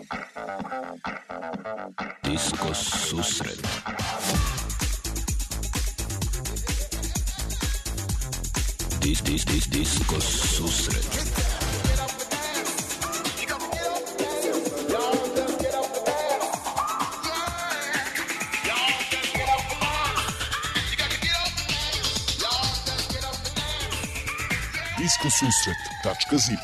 Disko susret. Disko susret. Diskosusret.zip.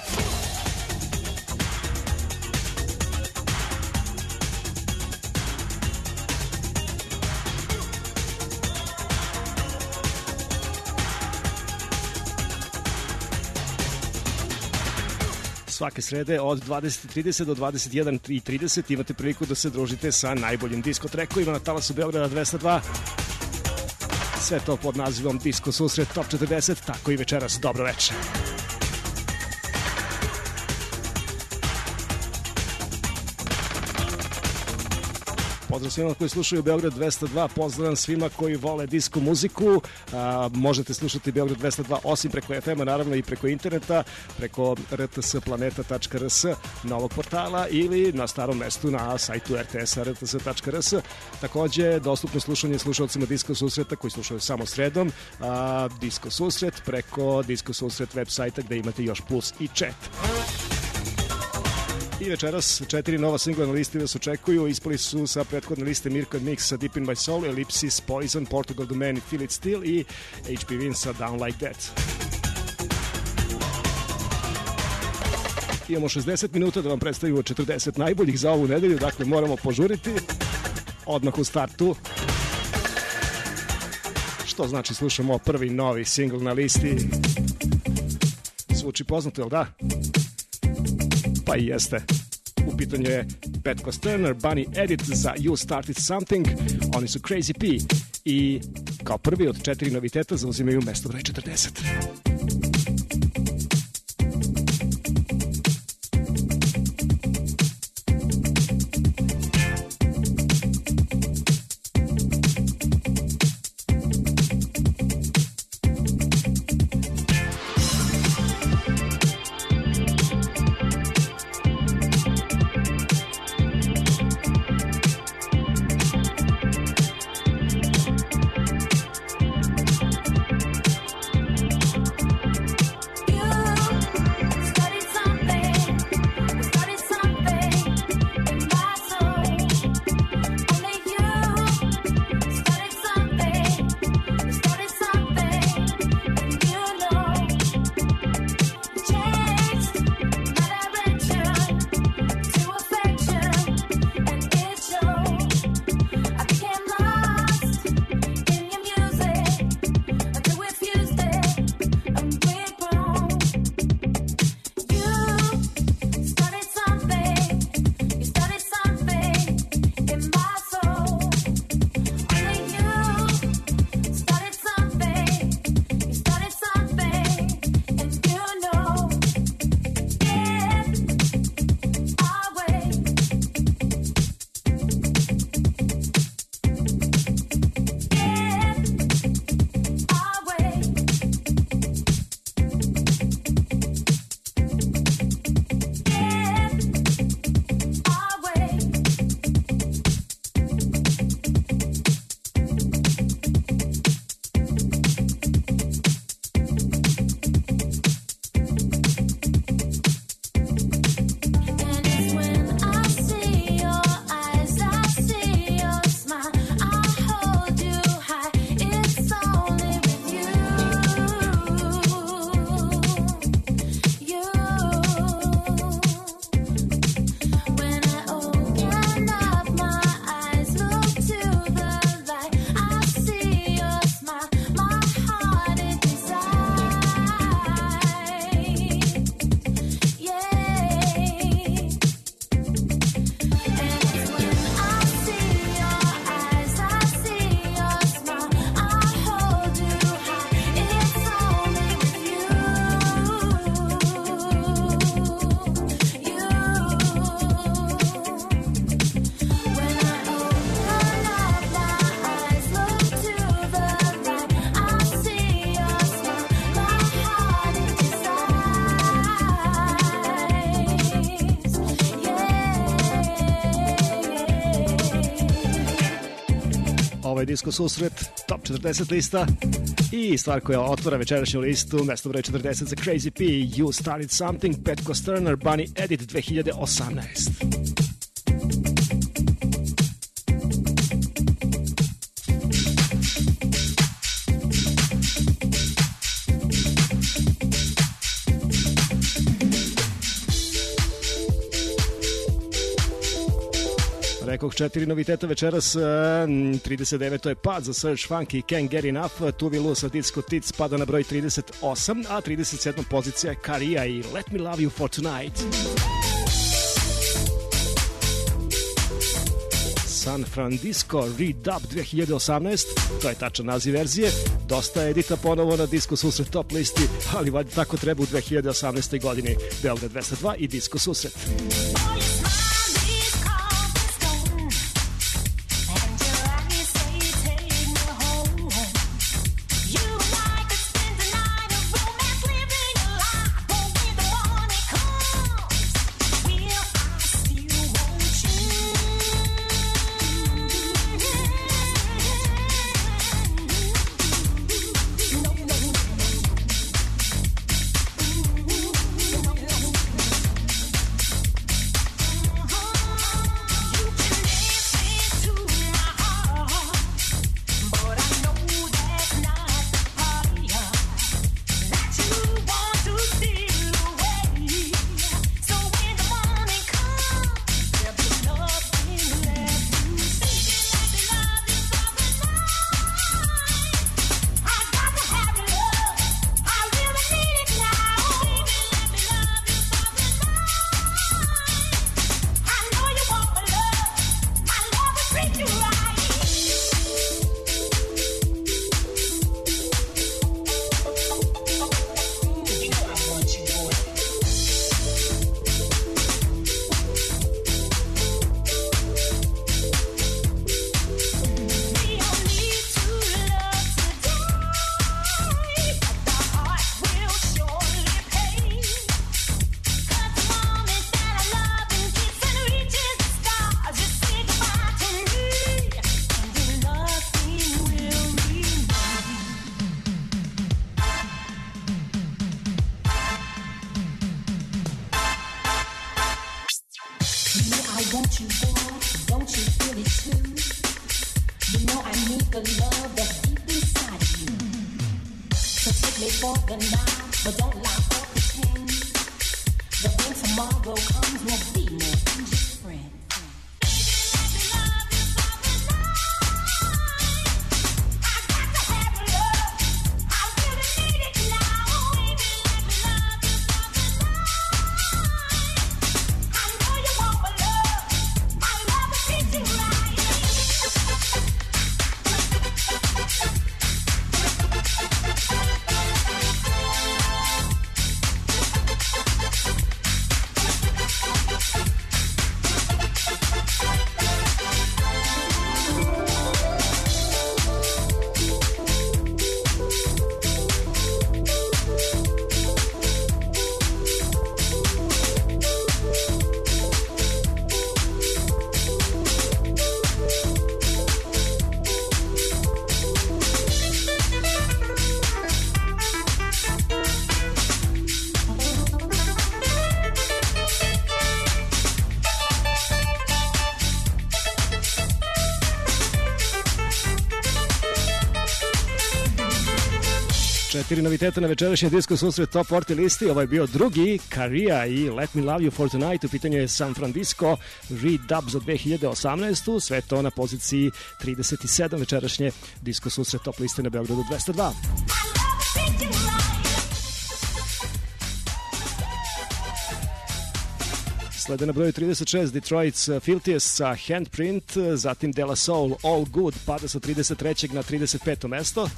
Svake srede od 20.30 do 21.30 imate priliku da se družite sa najboljim disko trekovima na talasu Beograda 202. Sve to pod nazivom Disko susret Top 40, tako i večeras. Dobro večer. Pozdrav svima koji slušaju Beograd 202, pozdrav svima koji vole disko muziku. Možete slušati Beograd 202 osim preko FM-a, naravno i preko interneta, preko rtsplaneta.rs novog portala ili na starom mestu na sajtu RTS-a rts.rs. Takođe, dostupno slušanje slušalcima Disko susreta koji slušaju samo sredom. Disko susret preko Disko susret web sajta gde imate još plus i chat. I večeras 4 nova singla na listi vas očekuju. Ispali su sa prethodne liste Mirko and Mix sa Deep in My Soul, Ellipsis, Poison, Portugal The Man i Feel It Still i HP Win sa Down Like That. Imamo 60 minuta da vam predstavimo 40 najboljih za ovu nedelju, dakle moramo požuriti odmah u startu. Što znači slušamo prvi novi singl na listi. Zvuči poznato, jel da? Pa i jeste. U pitanju je Pat Costerner, Bunny Edit za You Started Something. Oni su Crazy P i kao prvi od 4 noviteta zauzimaju mesto broj 40. Ovo je Disco Susret, top 40 lista i stvar koja otvara večerašnju listu, mesto broj 40 za Crazy P, You Started Something, Pat Costerner, Bunny Edit 2018. Rekoh 4 noviteta večeras, 39. je pad za Serge Funk i Can't Get Enough, Tuvi Lu sa Disco Tits pada na broj 38, a 37. pozicija je Karia i Let Me Love You For Tonight. San Francisco Redub 2018, to je tačan naziv verzije, dosta edita ponovo na Disco Susret top listi, ali valjda tako treba u 2018. godini. Beograd 202 i Disco Susret. Četiri noviteta na večerašnji Disco Susret top 40 listi. Ovo je bio drugi, Karia i Let Me Love You For Tonight. U pitanju je San Francisco Redub za 2018. Sve to na poziciji 37 večerašnje Disco Susret top liste na Beogradu 202. Slede na broju 36 Detroit's Filthiest sa Handprint, zatim De La Soul All Good pada sa 33. na 35. mesto.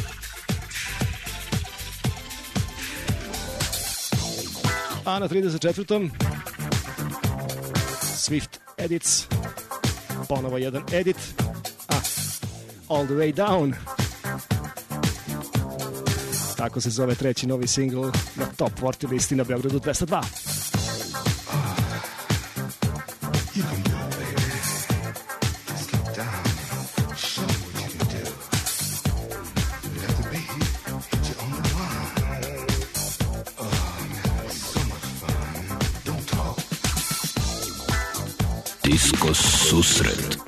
A na 34. Swift Edits, ponovo jedan edit, All the Way Down. Tako se zove treći novi single na top 40 listi na Beogradu 202. You can do it, baby. Just get down. Show what you Disko susret.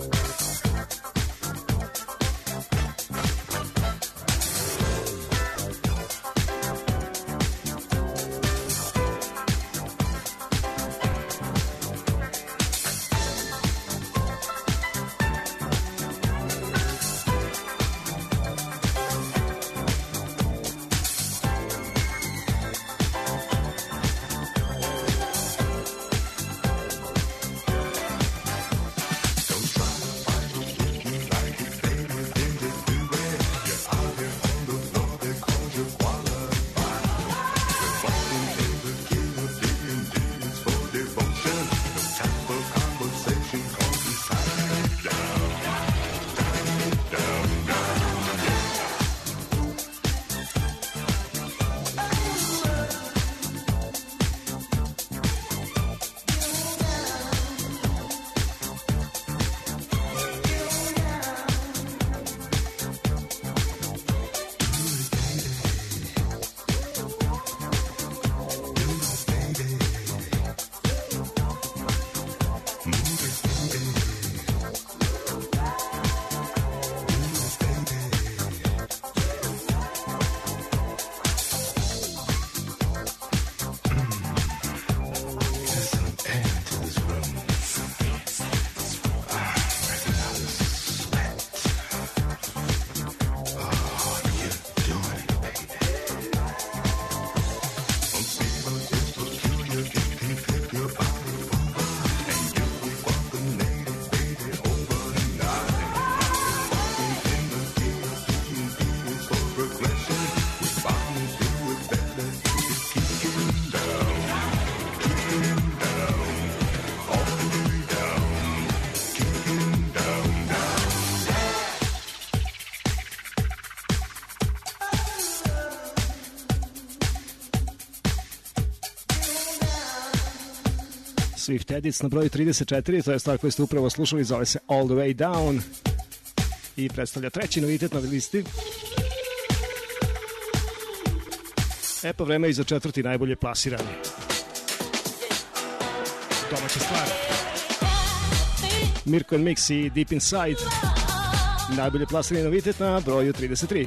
Swift Edits na broju 34, to je stvar koju ste upravo slušali, zove se All the Way Down i predstavlja treći novitet na listi. Pa vreme i za četvrti najbolje plasirani. Domaća stvar. Mirko & Mix i Deep Inside, najbolje plasirani novitet na broju 33.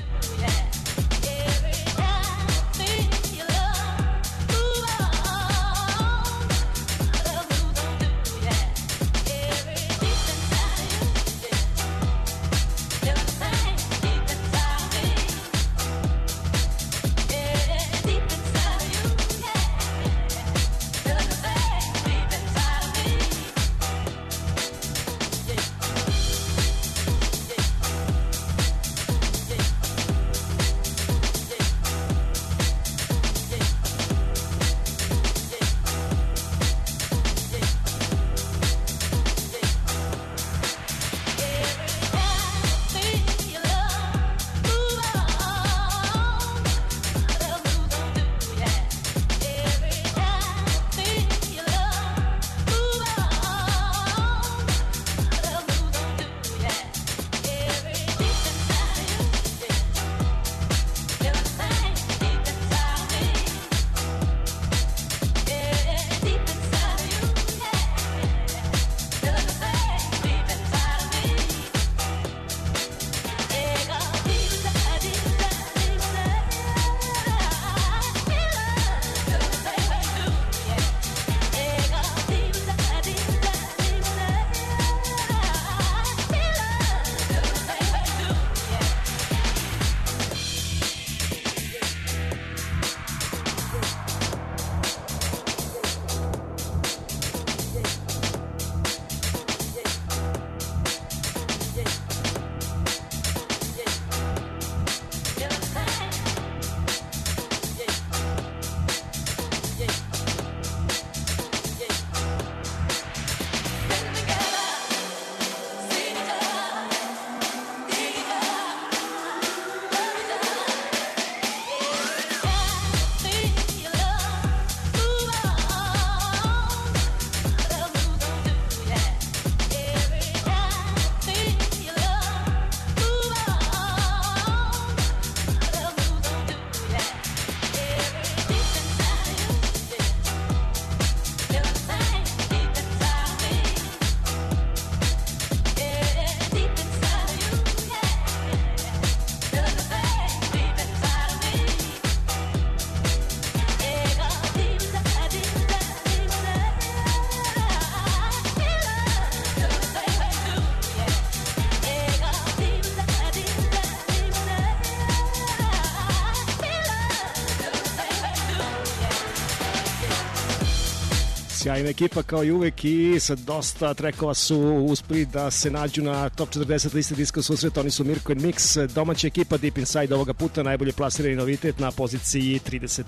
sjajna ekipa kao i uvek i sa dosta trekova su uspeli da se nađu na top 40 liste Disco Susret. Oni su Mirko and Mix, domaća ekipa Deep Inside ovoga puta najbolje plasirani novitet na poziciji 33.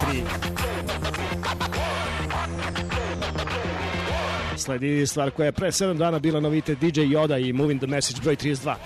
Sledi stvar koja je pre 7 dana bila novitet DJ Yoda i Moving the Message broj 32.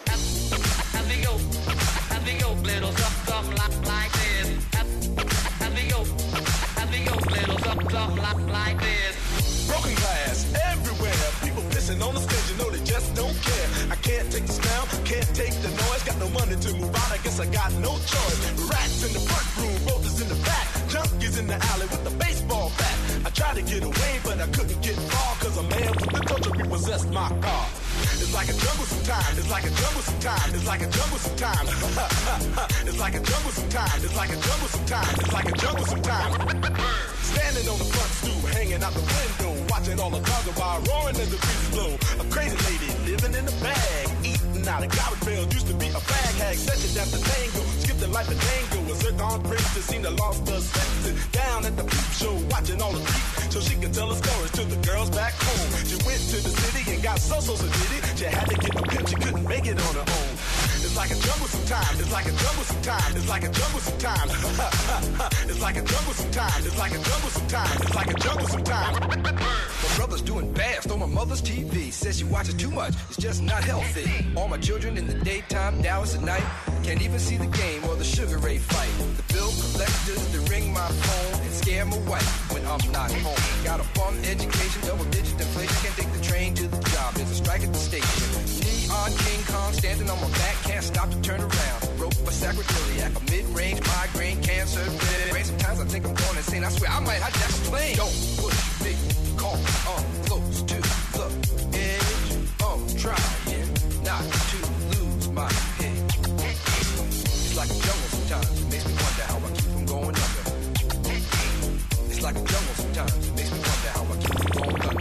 On the stage, you know they just don't care. I can't take the smell, can't take the noise. Got no money to move out, I guess I got no choice. Rats in the front room, roaches in the back, junkies in the alley with the baseball bat. I tried to get away, but I couldn't get far, cause a man with the culture repossessed my car. It's like a jungle sometimes, it's like a jungle sometimes, it's like a jungle sometimes. It's like a jungle sometimes, it's like a jungle sometimes, it's like a jungle sometimes. Standing on the front stoop, hanging out the window, watching all the cars go by, roaring as the breeze blow. A crazy lady living in a bag, eating out of garbage pail, used to be a fag hag, session after tango, skipped the life of tango. A zircon princess seen the lost her senses, down at the peep show, watching all the peeps, so she could tell her stories to the girls back home. She went to the city and got so did it. She had to get a pimp, she couldn't make it on her own. It's like a jungle sometimes, it's like a jungle sometimes, it's like a jungle sometimes. It's like a jungle sometimes, it's like a jungle sometimes, it's like a jungle sometimes. My brother's doing bad, stole my mother's TV. Says she watches too much, it's just not healthy. All my children in the daytime, Dallas at night. Can't even see the game or the Sugar Ray fight. The bill collectors, they ring my phone and scare my wife when I'm not home. Got a bum education, double-digit inflation. Can't take the train to the job, there's a strike at the station. Neon King Kong standing on my back, can't stop to turn around. Rope a sacroiliac, a mid-range migraine, cancer, brain. Sometimes I think I'm going insane, I swear I might hijack a plane. Don't push me, call, close to the edge. Trying not to lose my head. It's like a jungle sometimes, it makes me wonder how I keep from going under. It's like a jungle sometimes, it makes me wonder how I keep from going under.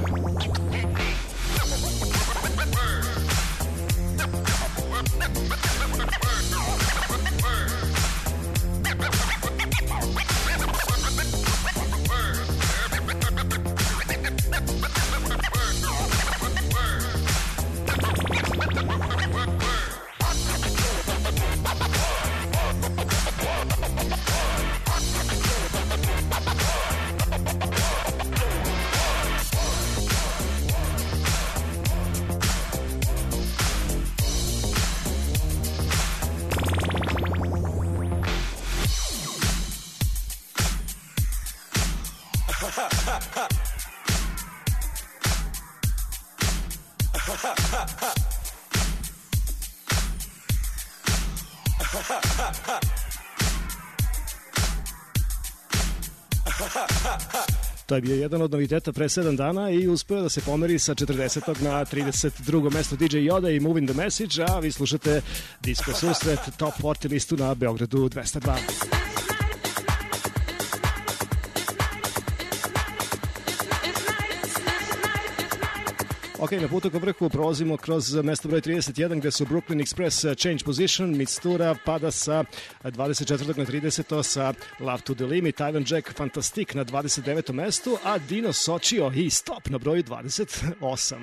To je bio jedan od noviteta pre 7 dana i uspeo da se pomeri sa 40. na 32. mesto DJ Yoda i Moving the Message, a vi slušate Disco Susret, Top 40 listu na Beogradu 202. Ok, na putu ka vrhu prolazimo kroz mesto broj 31 gde su Brooklyn Express Change Position, Mistura pada sa 24. na 30. sa Love to the Limit, Ivan Jack Fantastic na 29. mestu, a Dino Socio i Stop na broju 28.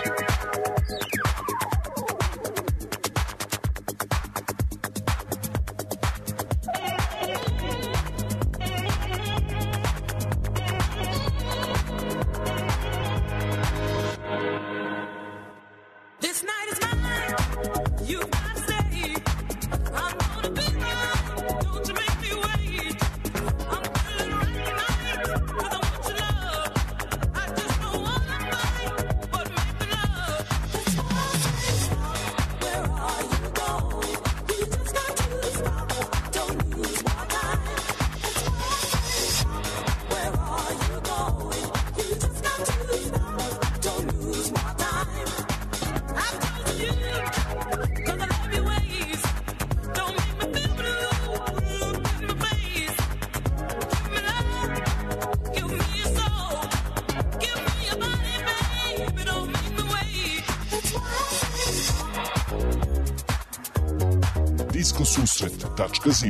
Susret.zip.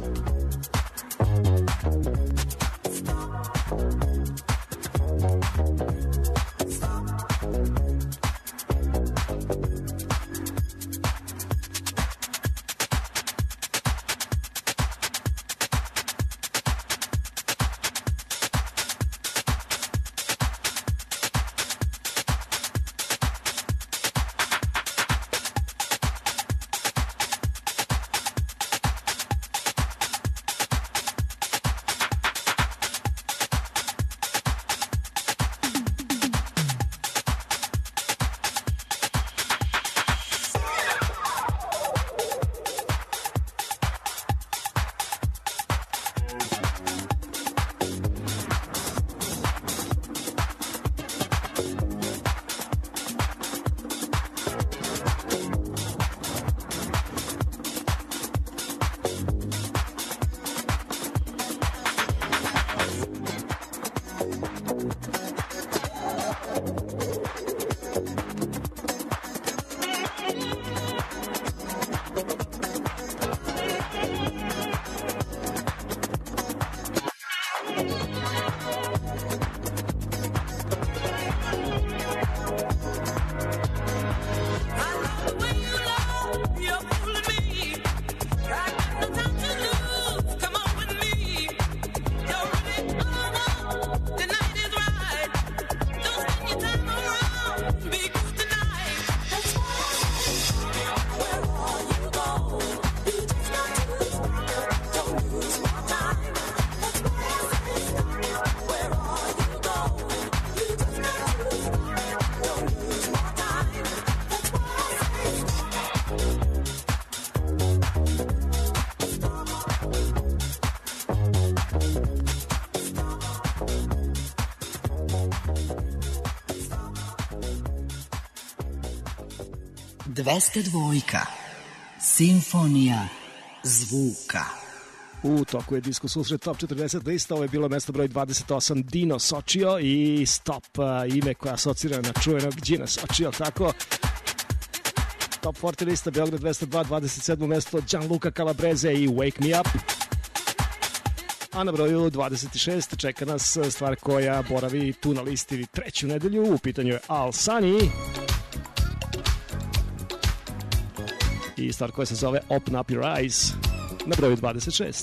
202. Simfonija zvuka. U toku je Disko susret Top 40 lista, ovo je bilo mesto broj 28, Dino Sočio i Stop, ime koja asocira na čuvenog Gina Sočio, tako? Top 40 lista, Beograd 202, 27. mesto, Gianluca Calabrese i Wake Me Up. A na broju 26 čeka nas stvar koja boravi tu na listi treću nedelju, u pitanju je Al Sani. I stvar koja se zove Open Up Your Eyes na broju 26.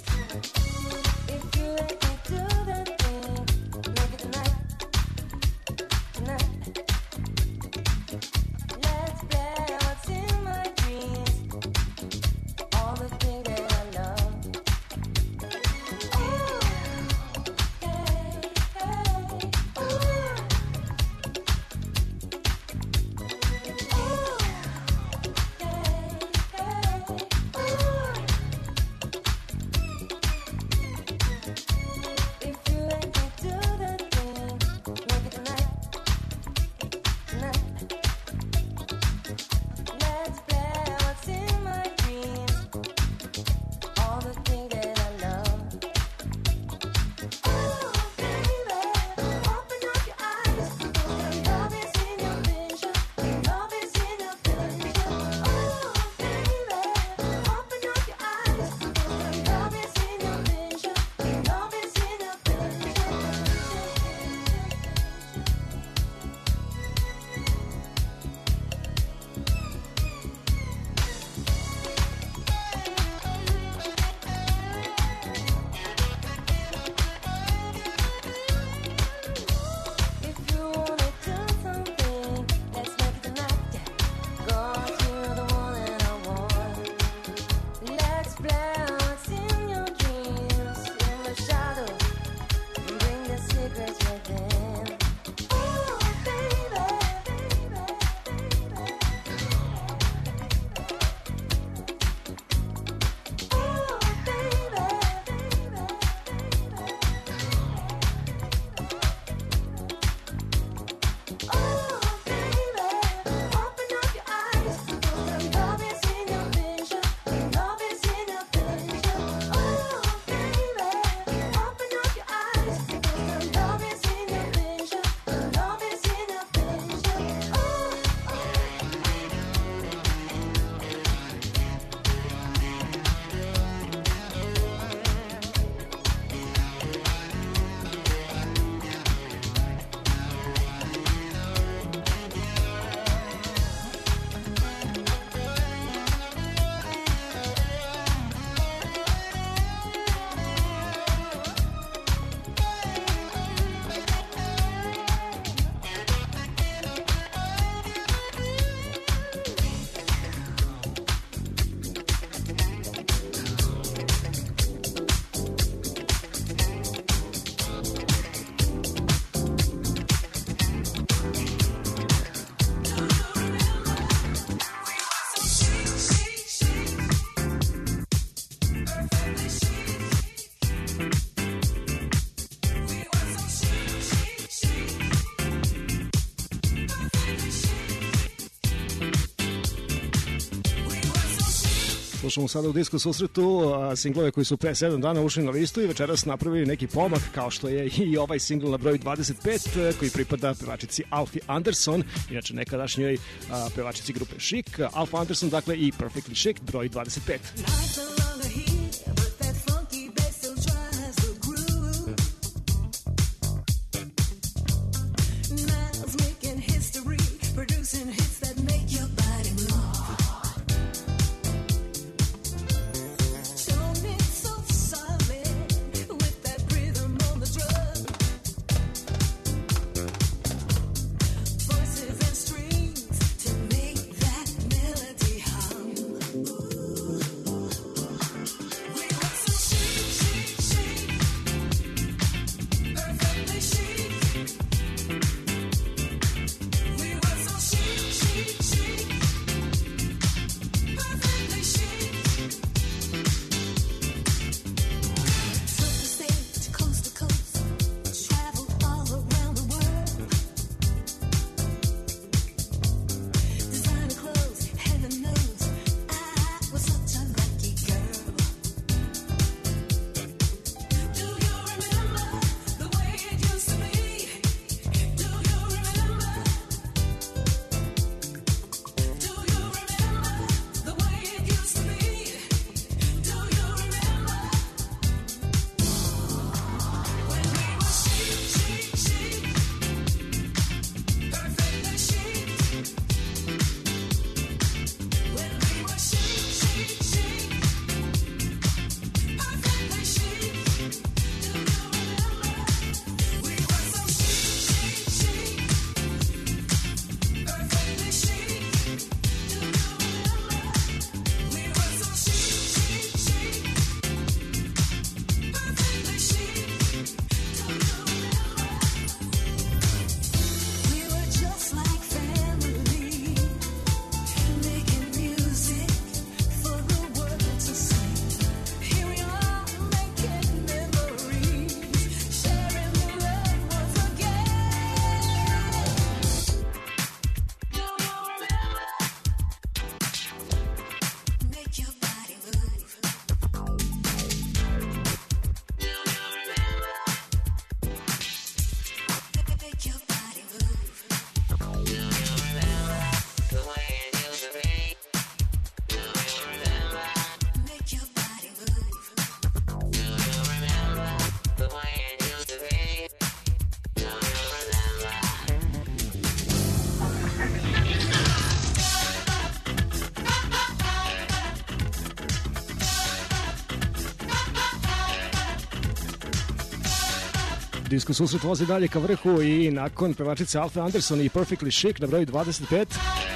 Slušamo sada u Disko susretu singlove koji su pre 7 dana ušli na listu i večeras napravili neki pomak, kao što je i ovaj singl na broju 25 koji pripada pevačici Alfie Anderson, inače nekadašnjoj pevačici grupe Chic. Alfie Anderson, dakle, i Perfectly Chic, broj 25. Disko susret vozi dalje ka vrhu i nakon pevačice Alfe Anderson i Perfectly Chic na broju 25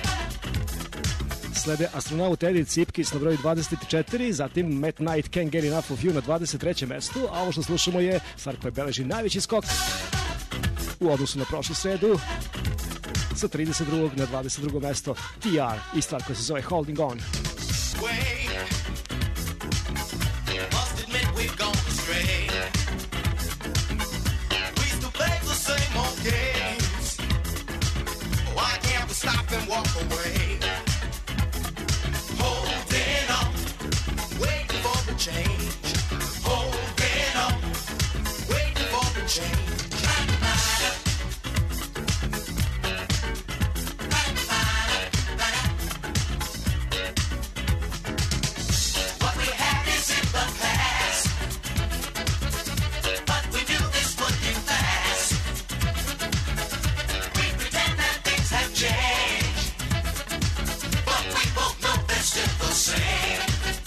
slede astronaut Edith Cipkis na broju 24, zatim Matt Knight Can't Get Enough of You na 23. mestu, a ovo što slušamo je stvar koja beleži najveći skok u odnosu na prošlu sredu sa 32. na 22. mesto TR i stvar koja se zove Holding On. Stop and walk away. Holding on, waiting for the change. Holding on, waiting for the change. What we had is in the past, but we knew this wouldn't last. We pretend that things have changed, but we both know they're still the same.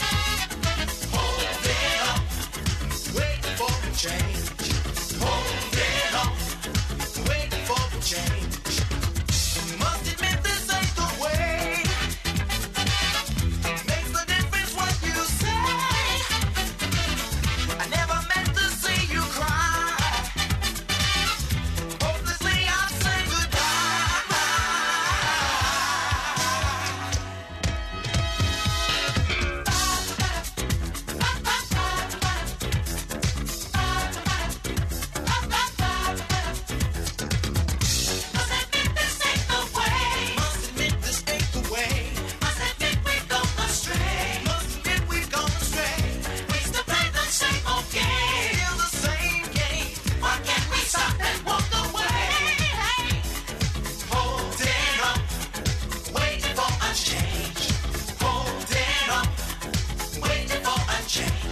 Holding on, waiting for the change. Holding on, waiting for the change. Must admit this ain't the way. Makes the difference what you say. I never meant to see you cry. Hopelessly I'll say goodbye. Must admit this ain't the way. Must admit this ain't the way. Must admit we've gone astray. Must admit we've gone astray. We still play the same old game. Still the same game. Why can't we stop and walk away? Holding on, waiting for a change. Holding on, waiting for a change.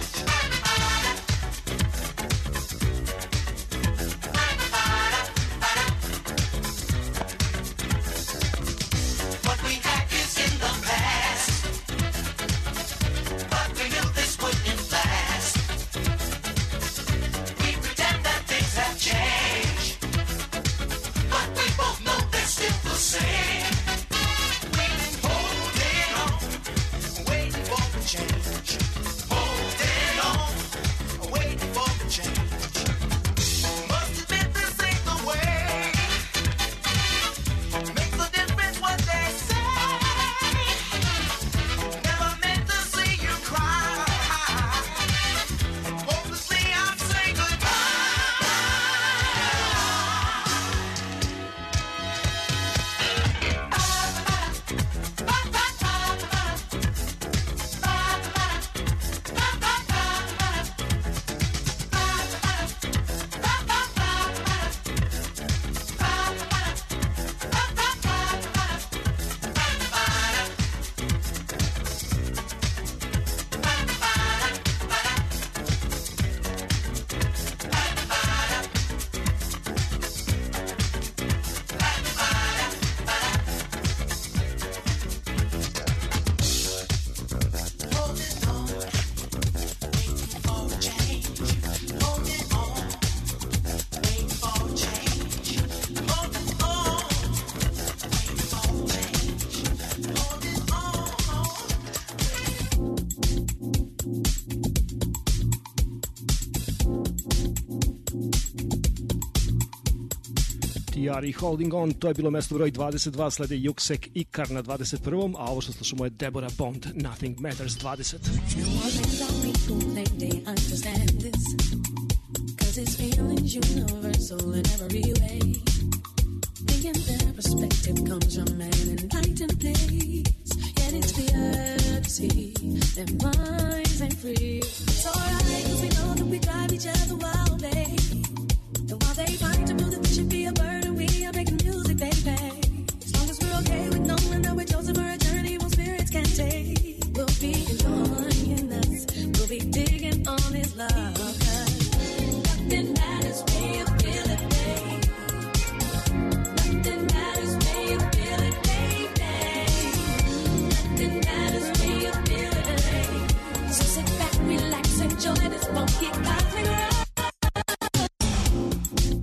What we had is in the past, but we knew this wouldn't last. We pretend that things have changed, but we both know they're still the same. Holding on, waiting for the change. Holding on, waiting for the change. Must admit this ain't the way. Makes the difference what they say. Never meant to see you cry. Hopelessly I'll say TR i Holding On, to je bilo mesto broj 22, slede Juksek Ikar na 21. A ovo što slušamo je Deborah Bond, Nothing Matters 20. His feelings universal in every way. Thinking their perspective comes from an enlightened place. Yet it's clear to see their minds ain't free. It's alright, cause we know that we drive each other wild, babe. And while they fight to prove that we should be a burden, we are making music, baby. As long as we're okay with knowing that we're chosen for a journey where spirits can take, we'll be enjoying us. We'll be digging on his love. Nothing matters when you feel it, babe. Nothing matters when you feel it, baby. Nothing matters when you feel it, babe. So sit back, relax, enjoy this funky cosmic ride.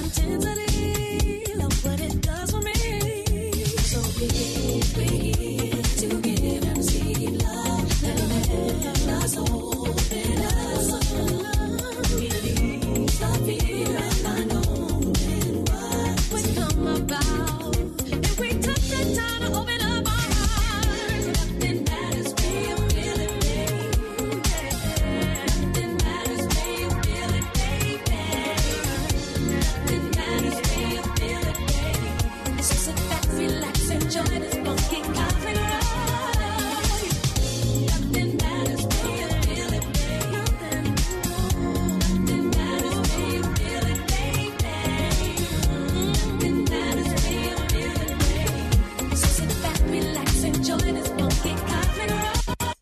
intensity, love what it does for me. So we're here to give and receive love. Let us open us. Release our fear and I know and what would come about if we took the time to open up our hearts. Nothing matters when you feel it, baby. Nothing matters when you feel it, baby. Nothing matters when you feel it, baby. So sit back, relax, enjoy this funky coffee ride. Nothing matters when you feel it, baby. Nothing matters when you feel it, baby. Nothing matters when you feel it, baby. So sit back, relax, enjoy this funky coffee ride.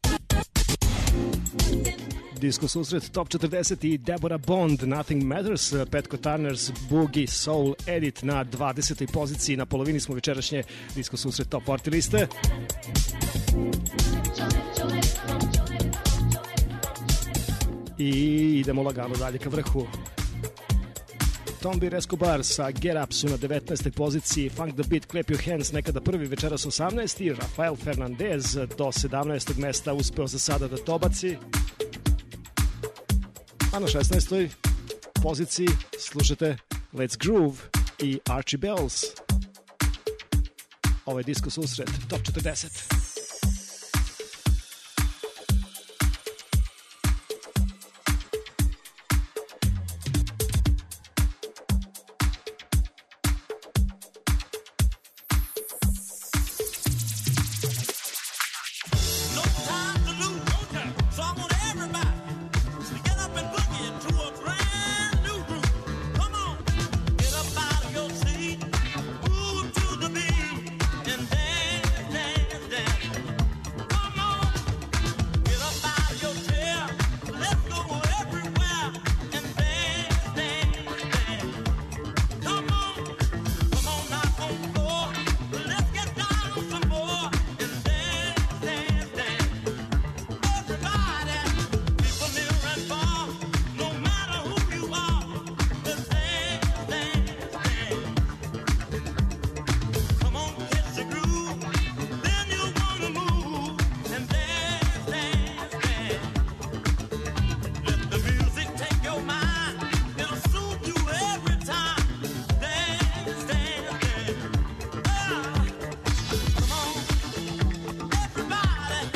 Disko susret Top 40 i Deborah Bond, Nothing Matters, Petko Turner's Boogie Soul Edit na 20. poziciji. Na polovini smo večerašnje Disko susret Top 40 liste. I idemo lagano dalje ka vrhu. Tombi Escobar sa Get Up su na 19. poziciji, Funk the Beat, Clap Your Hands nekada prvi, večeras 18. Rafael Fernandez do 17. mesta uspeo za sada da to baci. A na 16. poziciji slušate Let's Groove i Archie Bells. Ovo je Disko susret Top 40. No time to lose, no time. So I want everybody to get up and boogie into a brand new groove. Come on, get up out of your seat, move to the beat, and dance, dance, dance. Come on, get up out of your chair, let's go everywhere, and dance, dance, dance. Come on now on the floor, let's get down some more, and dance, dance, dance. Everybody, people near and far, no matter who you are, just dance, dance, dance. Come on, catch the groove, then you wanna move and dance, dance, dance. Let the music take your mind, it'll soothe you every time. Dance, dance, dance. Come on, everybody.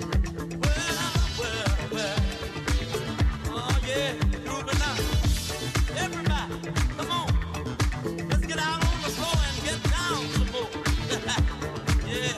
Well. Oh yeah, grooving now. Everybody, come on. Let's get out on the floor and get down some more. Yeah.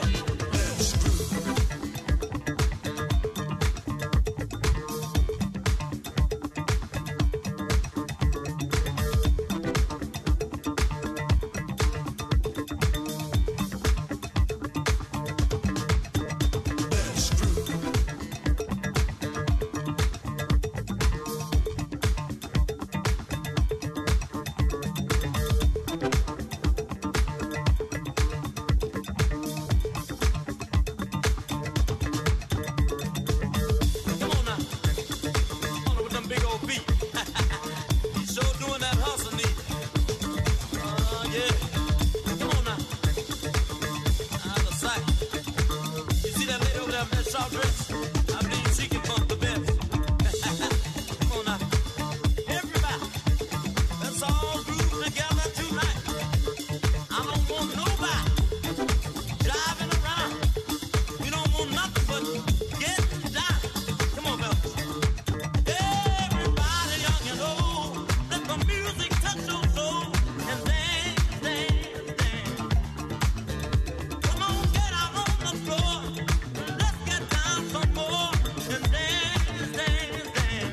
Come on now. Come on with them big old feet. He's sure doing that hustle neat. Yeah. Come on now. Out of sight. You see that lady over there in that short dress? I believe she can pump the best. Come on now. Everybody. Let's all groove together tonight. I don't want nobody driving around. We don't want nothing but getting down. Come on, fellas. Everybody, young and old, let the music touch your soul and dance, dance, dance. Come on, get out on the floor. Let's get down some more and dance, dance, dance.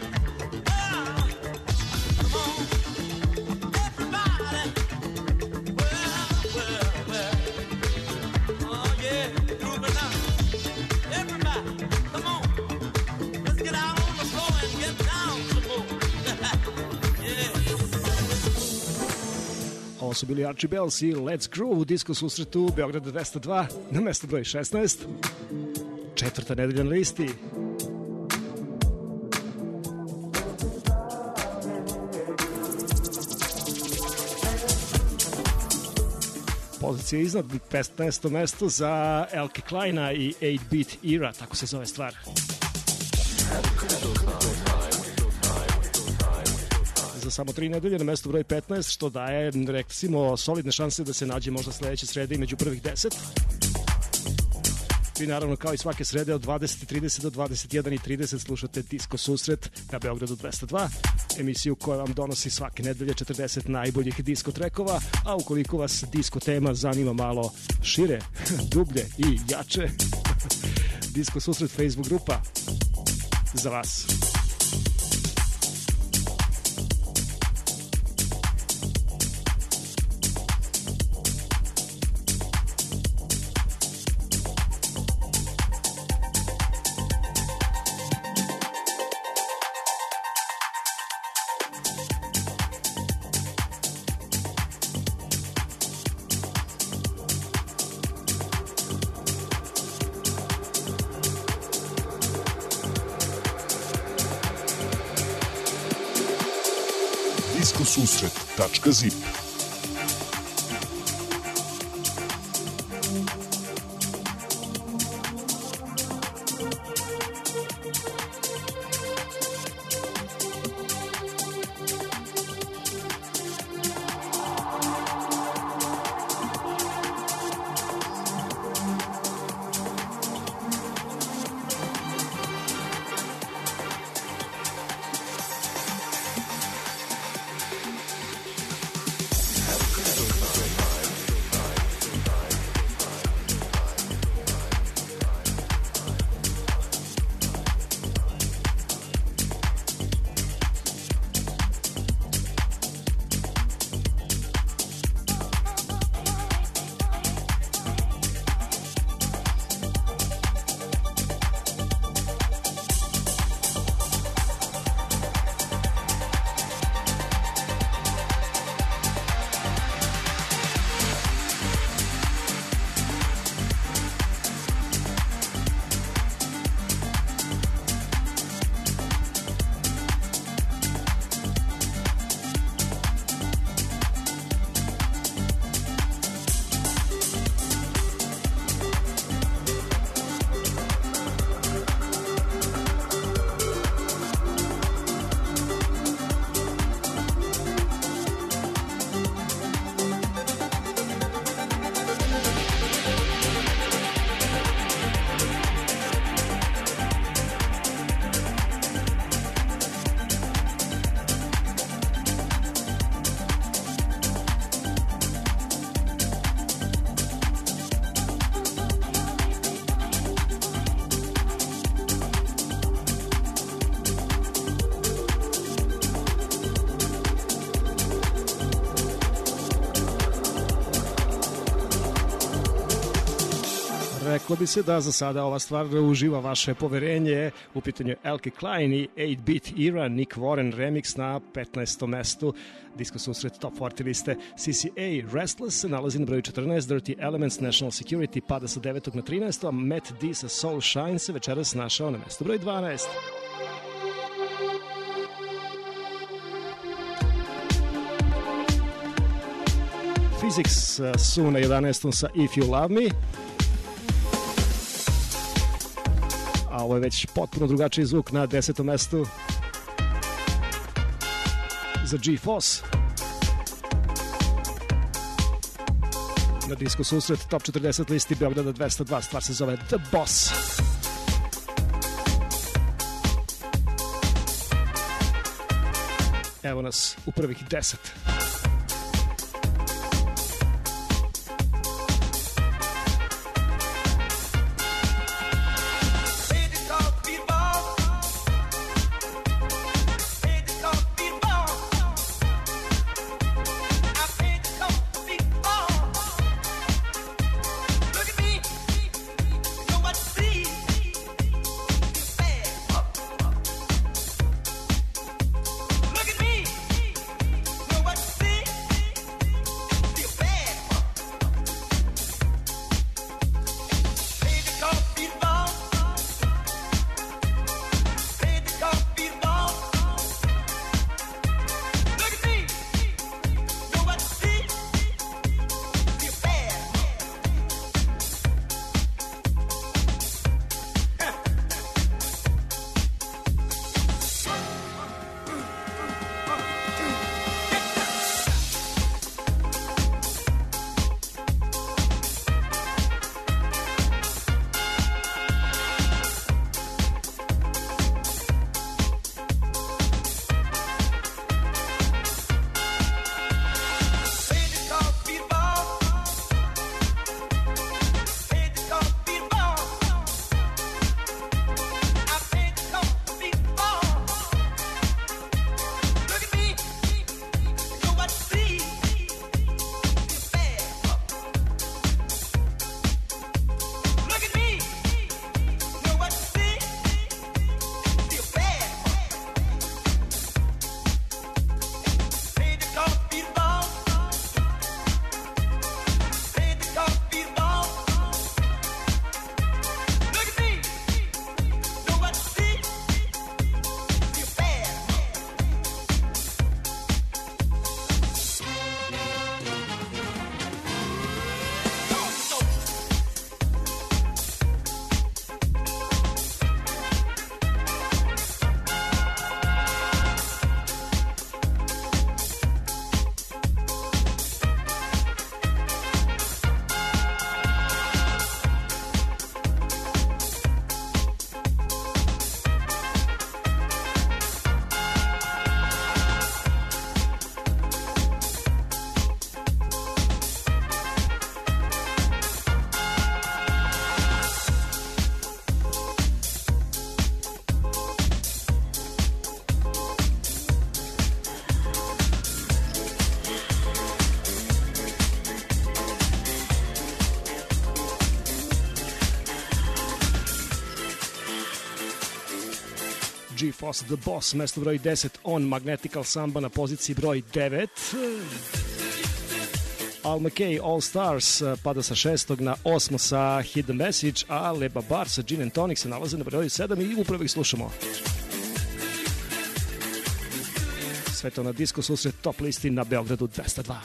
Come on, everybody. Well. Oh yeah, grooving now. Everybody, come on. Let's get out on the floor and get down some more. Yeah. Ovo su bili Archie Bells i Let's Groove u Disko susretu Beograd 202 na mesto broj 16. Četvrta nedelja na listi. pozicija iznad, 15. mesto za Elke Kleina i 8-Bit Era, tako se zove stvar. Za samo 3 nedelje na mestu broj 15, što daje, recimo, solidne šanse da se nađe možda sledeće srede i među prvih 10. Vi naravno kao i svake srede od 20.30 do 21.30 slušate Disko Susret na Beogradu 202, emisiju koja vam donosi svake nedelje 40 najboljih disko trekova, a ukoliko vas disko tema zanima malo šire, dublje i jače, Disko Susret Facebook grupa za vas. Diskosusret.zip. Reklo bi se da za sada ova stvar uživa vaše poverenje. U pitanju Elke Klein i 8-Bit Era, Nick Warren remix na 15. mestu Disko Susret Top 40 liste. CCA Restless se nalazi na broju 14, Dirty Elements National Security pada sa 9. na 13. a Matt D sa Soul Shine se večeras našao na mestu broj 12. Physics su na 11. sa If You Love Me, a ovo je već potpuno drugačiji zvuk na 10. mestu za G-Force. Na Disko Susret Top 40 listi Beograda 202, stvar se zove The Boss. Evo nas u prvih 10. Look at me, know what G-Force The Boss, mesto broj 10, On Magnetical Samba na poziciji broj 9. Al McKay All Stars pada sa 6. na 8. sa Hit the Message, a Le Babar sa Gin and Tonic se nalaze na broju 7 i upravo ih slušamo. Sve to na Disco Susret top listi na Beogradu 202.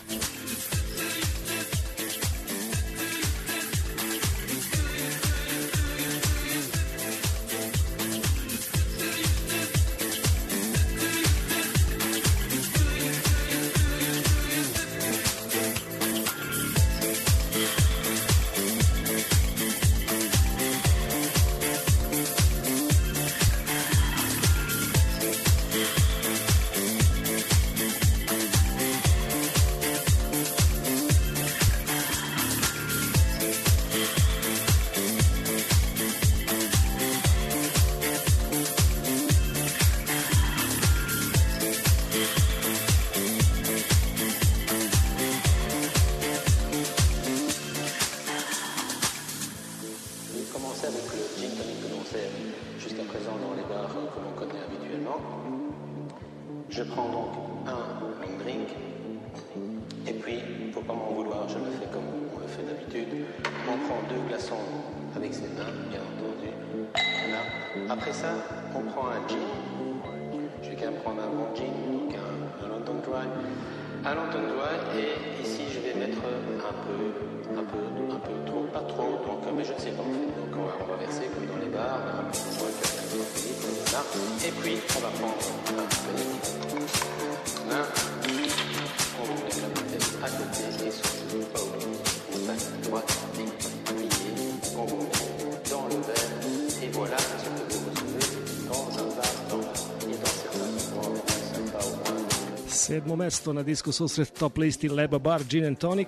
Je prends donc un long drink et puis, faut pas m'en vouloir, je le fais comme on le fait d'habitude. On prend 2 glaçons avec ses mains, bien entendu. Voilà. Après ça, on prend un gin. J'ai qu'à prendre un bon gin, donc un London Dry. Un London Dry, et ici je vais mettre un peu trop, pas trop, donc, mais je ne sais pas en fait. Donc on va verser comme dans les bars, un peu moins que voilà. Et puis on va prendre un tonic. Là, on va mettre la bouteille à côté et surtout pas oublier une passe droite et pliée qu'on va mettre dans le verre. Et voilà ce que vous retrouvez dans un bar, et dans certains endroits, ça va au moins. 7. mesto na Disco Susret top listi Le Babar Gin and Tonic.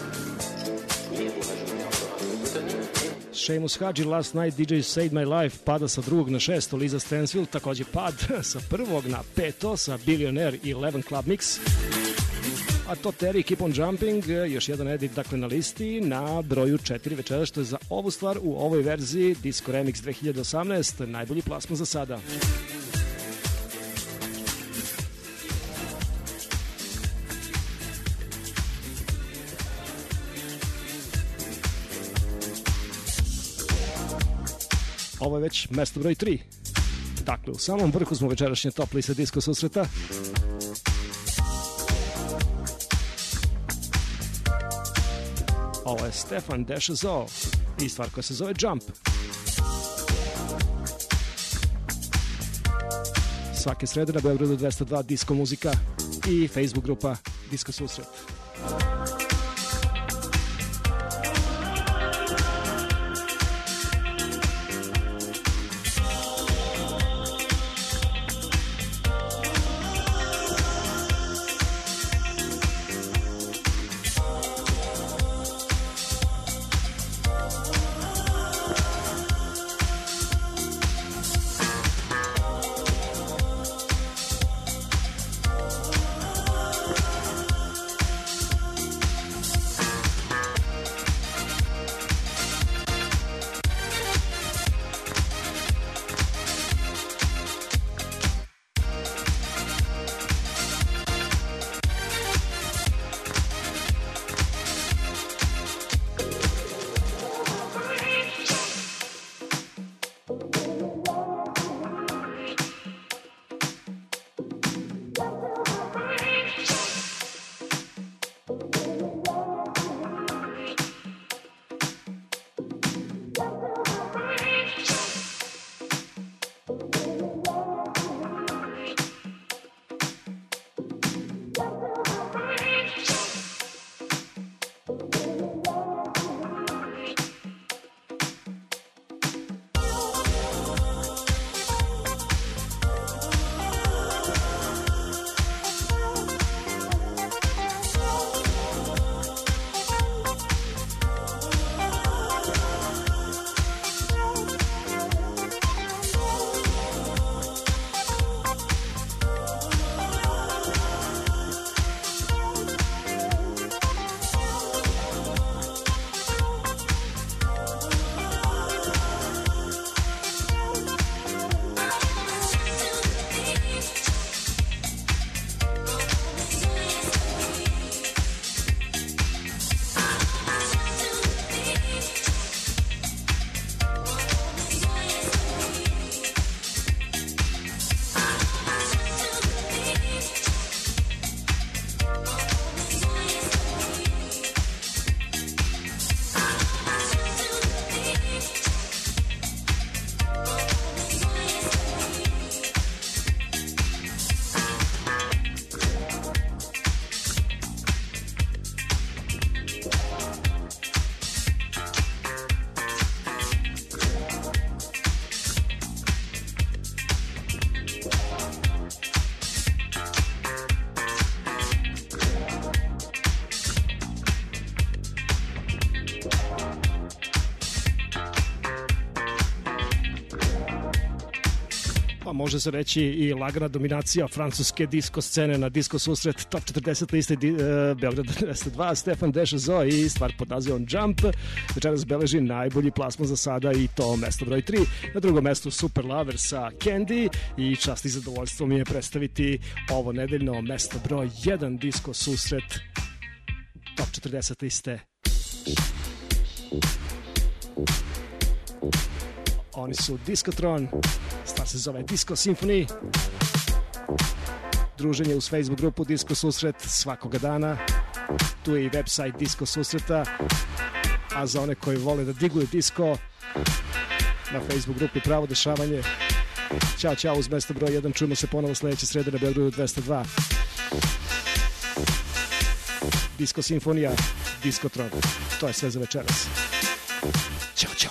Seamus Haji Last Night DJ Saved My Life pada sa 2. na 6. Liza Stansfield takođe pad sa 1. na 5. sa Billionaire i 11 Club Mix. A to Terry Keep on Jumping, još jedan edit dakle na listi na broju 4 večera, što je za ovu stvar u ovoj verziji Disco Remix 2018 najbolji plasman za sada. Ovo je već mesto broj 3. Dakle, u samom vrhu smo večerašnje top liste Disco Susreta. Ovo je Stefan Dešazo i stvar koja se zove Jump. Svake srede na Beogradu 202 Disco muzika i Facebook grupa Disco Susret. Pa može se reći i lagana dominacija francuske disko scene na disko susret Top 40 liste Beograd 202, Stefan Dešazo i stvar pod nazivom Jump. Večeras beleži najbolji plasman za sada i to mesto broj 3. Na drugom mestu Super Lover sa Candy i čast i zadovoljstvo mi je predstaviti ovo nedeljno mesto broj 1 disko susret Top 40 liste. Oni su Diskotron, stvar se zove Disco Symphony. Druženje uz Facebook grupu Disco Susret svakoga dana. Tu je i website Disco Susreta, a za one koji vole da diguju disco, na Facebook grupi Pravo dešavanje. Ćao, čao uz mesto broj 1, čujemo se ponovo sledeće srede na Beogradu 202. Disco Simfonija, Diskotron, to je sve za večeras. Ćao, čao.